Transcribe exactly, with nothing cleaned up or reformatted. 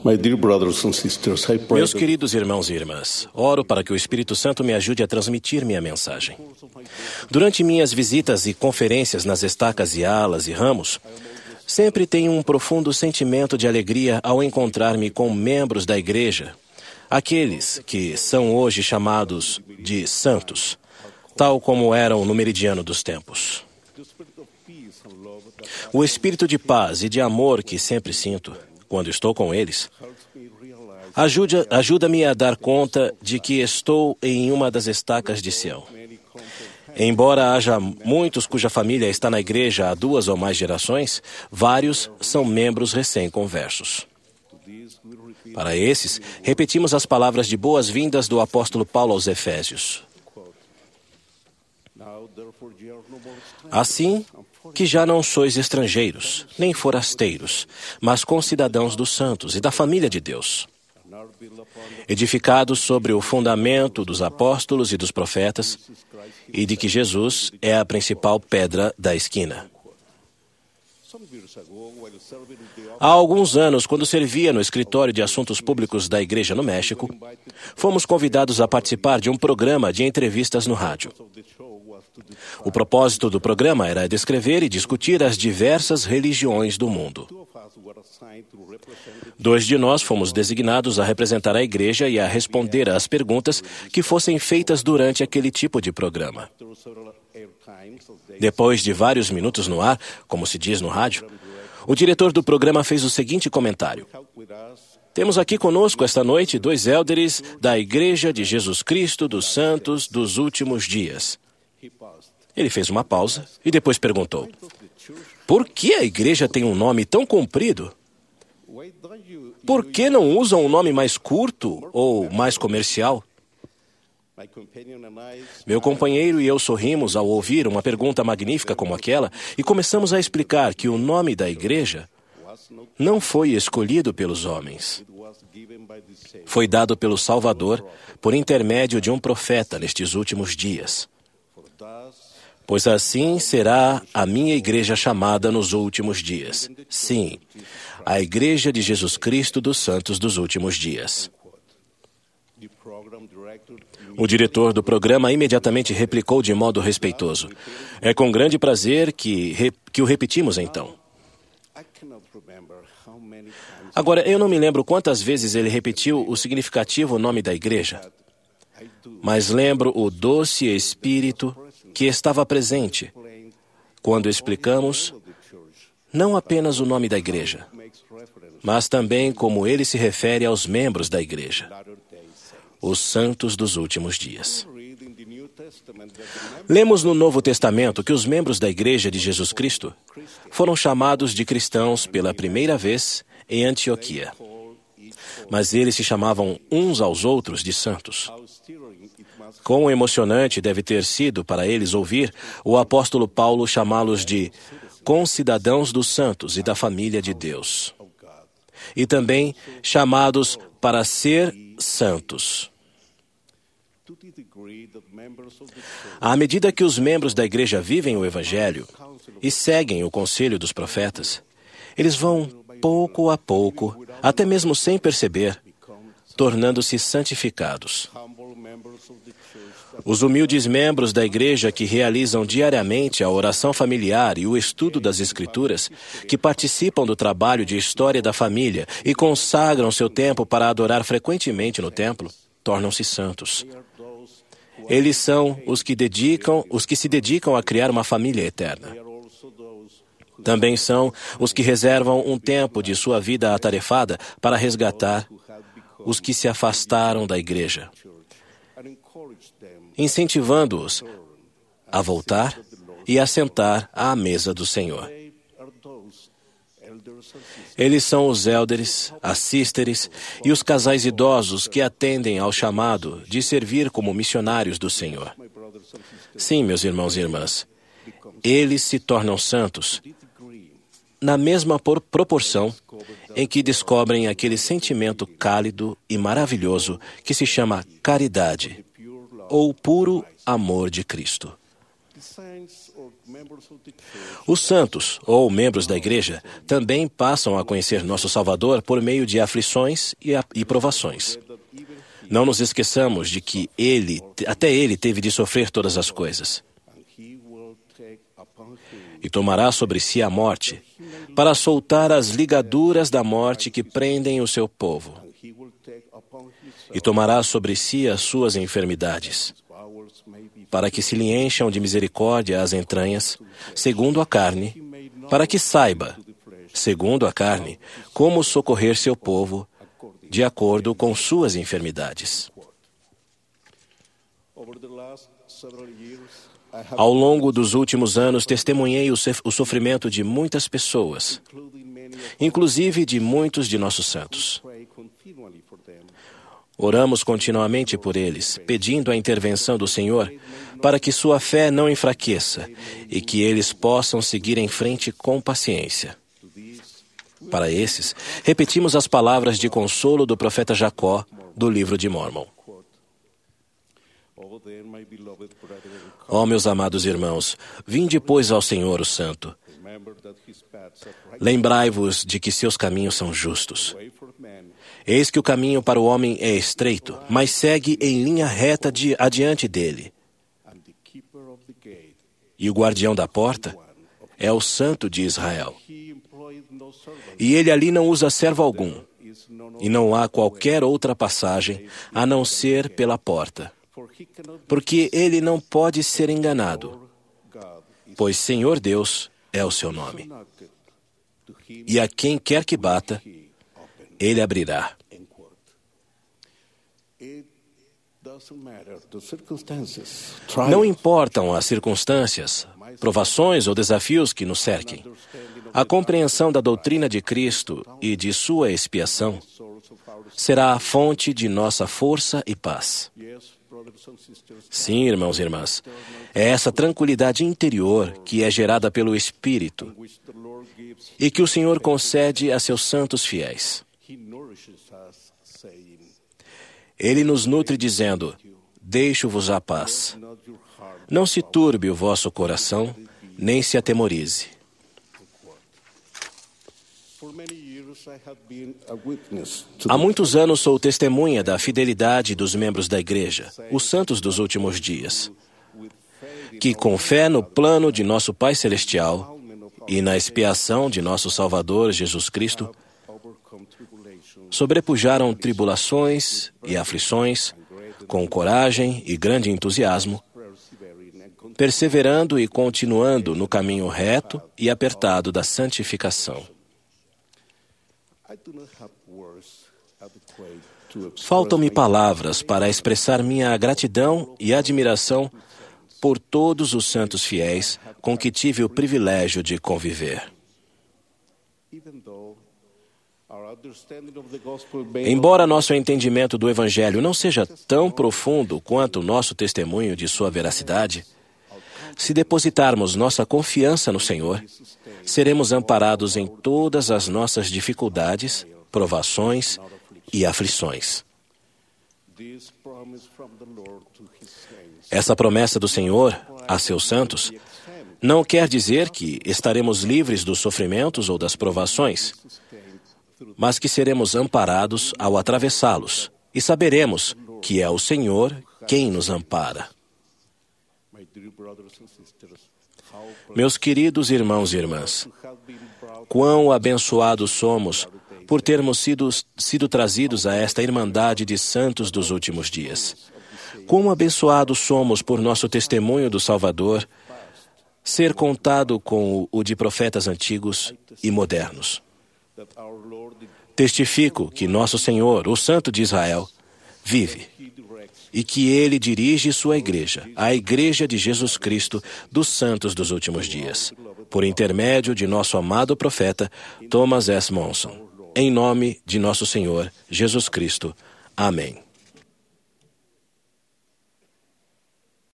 My dear brothers and sisters, I pray Meus that queridos irmãos e irmãs, oro para que o Espírito Santo me ajude a transmitir minha mensagem. Durante minhas visitas e conferências nas estacas e alas e ramos, sempre tenho um profundo sentimento de alegria ao encontrar-me com membros da igreja, aqueles que são hoje chamados de santos, tal como eram no meridiano dos tempos. O espírito de paz e de amor que sempre sinto quando estou com eles ajuda, ajuda-me a dar conta de que estou em uma das estacas de Sião. Embora haja muitos cuja família está na igreja há duas ou mais gerações, vários são membros recém-conversos. Para esses, repetimos as palavras de boas-vindas do apóstolo Paulo aos Efésios. Assim que já não sois estrangeiros, nem forasteiros, mas concidadãos dos santos e da família de Deus, edificados sobre o fundamento dos apóstolos e dos profetas, e de que Jesus é a principal pedra da esquina. Há alguns anos, quando servia no escritório de assuntos públicos da igreja no México, fomos convidados a participar de um programa de entrevistas no rádio. O propósito do programa era descrever e discutir as diversas religiões do mundo. Dois de nós fomos designados a representar a igreja e a responder às perguntas que fossem feitas durante aquele tipo de programa. Depois de vários minutos no ar, como se diz no rádio, o diretor do programa fez o seguinte comentário: temos aqui conosco esta noite dois élderes da Igreja de Jesus Cristo dos Santos dos Últimos Dias. Ele fez uma pausa e depois perguntou: por que a igreja tem um nome tão comprido? Por que não usam um nome mais curto ou mais comercial? Meu companheiro e eu sorrimos ao ouvir uma pergunta magnífica como aquela e começamos a explicar que o nome da igreja não foi escolhido pelos homens. Foi dado pelo Salvador por intermédio de um profeta nestes últimos dias. Pois assim será a minha igreja chamada nos últimos dias. Sim, a Igreja de Jesus Cristo dos Santos dos Últimos Dias. O diretor do programa imediatamente replicou de modo respeitoso: é com grande prazer que, re, que o repetimos então. Agora, eu não me lembro quantas vezes ele repetiu o significativo nome da igreja, mas lembro o doce espírito que estava presente quando explicamos não apenas o nome da igreja, mas também como ele se refere aos membros da igreja, os santos dos últimos dias. Lemos no Novo Testamento que os membros da Igreja de Jesus Cristo foram chamados de cristãos pela primeira vez em Antioquia, mas eles se chamavam uns aos outros de santos. Quão emocionante deve ter sido para eles ouvir o apóstolo Paulo chamá-los de concidadãos dos santos e da família de Deus, e também chamados para ser santos. À medida que os membros da igreja vivem o Evangelho e seguem o conselho dos profetas, eles vão, pouco a pouco, até mesmo sem perceber, tornando-se santificados. Os humildes membros da igreja que realizam diariamente a oração familiar e o estudo das Escrituras, que participam do trabalho de história da família e consagram seu tempo para adorar frequentemente no templo, tornam-se santos. Eles são os que dedicam, os que se dedicam a criar uma família eterna. Também são os que reservam um tempo de sua vida atarefada para resgatar os que se afastaram da igreja, incentivando-os a voltar e a sentar à mesa do Senhor. Eles são os élderes, as sísteres e os casais idosos que atendem ao chamado de servir como missionários do Senhor. Sim, meus irmãos e irmãs, eles se tornam santos na mesma proporção em que descobrem aquele sentimento cálido e maravilhoso que se chama caridade, ou puro amor de Cristo. Os santos, ou membros da igreja, também passam a conhecer nosso Salvador por meio de aflições e, a, e provações. Não nos esqueçamos de que ele, até ele teve de sofrer todas as coisas. E tomará sobre si a morte, para soltar as ligaduras da morte que prendem o seu povo. E tomará sobre si as suas enfermidades, para que se lhe encham de misericórdia as entranhas, segundo a carne, para que saiba, segundo a carne, como socorrer seu povo, de acordo com suas enfermidades. Ao longo dos últimos anos, testemunhei o sofrimento de muitas pessoas, inclusive de muitos de nossos santos. Oramos continuamente por eles, pedindo a intervenção do Senhor para que sua fé não enfraqueça e que eles possam seguir em frente com paciência. Para esses, repetimos as palavras de consolo do profeta Jacó, do livro de Mórmon. Ó meus amados irmãos, vinde, pois, ao Senhor o Santo. Lembrai-vos de que seus caminhos são justos. Eis que o caminho para o homem é estreito, mas segue em linha reta de, adiante dele. E o guardião da porta é o Santo de Israel. E ele ali não usa servo algum, e não há qualquer outra passagem a não ser pela porta, porque ele não pode ser enganado, pois Senhor Deus é o seu nome. E a quem quer que bata, ele abrirá. Não importam as circunstâncias, provações ou desafios que nos cerquem. A compreensão da doutrina de Cristo e de sua expiação será a fonte de nossa força e paz. Sim, irmãos e irmãs, é essa tranquilidade interior que é gerada pelo Espírito e que o Senhor concede a seus santos fiéis. Ele nos nutre dizendo: deixo-vos a paz. Não se turbe o vosso coração, nem se atemorize. Há muitos anos sou testemunha da fidelidade dos membros da Igreja, os santos dos últimos dias, que com fé no plano de nosso Pai Celestial e na expiação de nosso Salvador Jesus Cristo, sobrepujaram tribulações e aflições com coragem e grande entusiasmo, perseverando e continuando no caminho reto e apertado da santificação. Faltam-me palavras para expressar minha gratidão e admiração por todos os santos fiéis com que tive o privilégio de conviver. Embora nosso entendimento do Evangelho não seja tão profundo quanto o nosso testemunho de sua veracidade, se depositarmos nossa confiança no Senhor, seremos amparados em todas as nossas dificuldades, provações e aflições. Essa promessa do Senhor a seus santos não quer dizer que estaremos livres dos sofrimentos ou das provações, mas que seremos amparados ao atravessá-los e saberemos que é o Senhor quem nos ampara. Meus queridos irmãos e irmãs, quão abençoados somos por termos sido, sido trazidos a esta irmandade de santos dos últimos dias. Quão abençoados somos por nosso testemunho do Salvador ser contado com o de profetas antigos e modernos. Testifico que nosso Senhor, o Santo de Israel, vive e que Ele dirige sua igreja, a Igreja de Jesus Cristo dos Santos dos últimos dias, por intermédio de nosso amado profeta Thomas S. Monson. Em nome de nosso Senhor Jesus Cristo. Amém.